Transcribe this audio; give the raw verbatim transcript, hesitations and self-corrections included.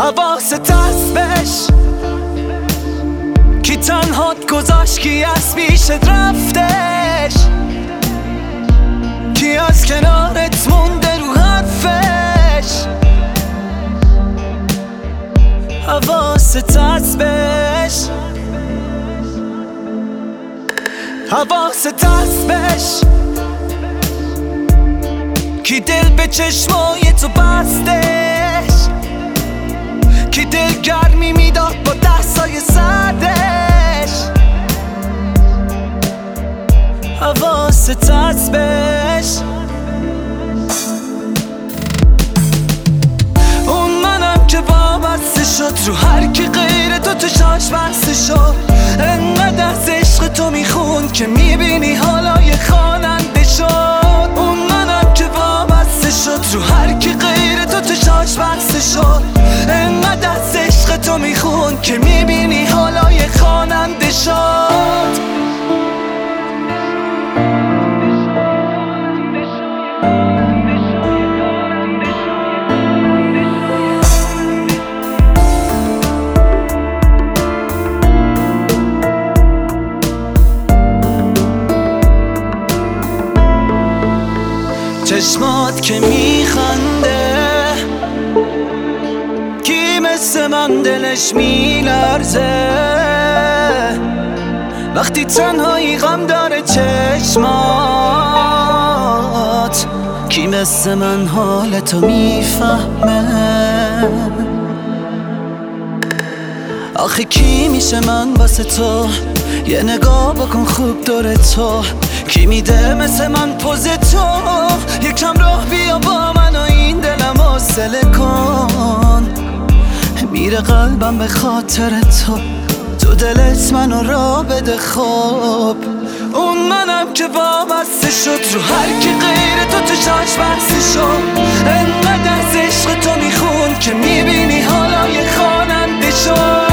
حواست هست بهش کی تنهات گذاشت، کی از پیشت رفتش، کی از کنارت مونده رو حرفش. حواست هست بهش، حواست هست بهش کی دل به چشمای تو بستش، کی دل گرمی میداد با دستای سردش. حواست هست بهش. اون منم که وابسته شد رو هر کی غیر تو تو شاش بسته شد. انقدر از عشق تو میخون که میبینی حالا یه خواننده شد. اون منم که وابسته شد رو هر کی غیر تو تو شاش بسته شد. انقدر از عشق تو میخون که میبینی حالا یه خواننده شد. چشمات که میخنده کی مثل من دلش میلرزه وقتی تنهایی غم داره چشمات. کی مثل من حالتو میفهمه آخه کی میشه من واسه تو یه نگاه بکن خوب دور تو. کی میده مثل من پوز تو یکم راه بیا با من و این دلم حوصله کن. میره قلبم به خاطر تو تو دلت منو را بده خوب. اون منم که وابسته شد رو هر کی غیر تو تو شاش بسته شد. انقدر از عشق تو میخون که میبینی حالا یه خواننده شد.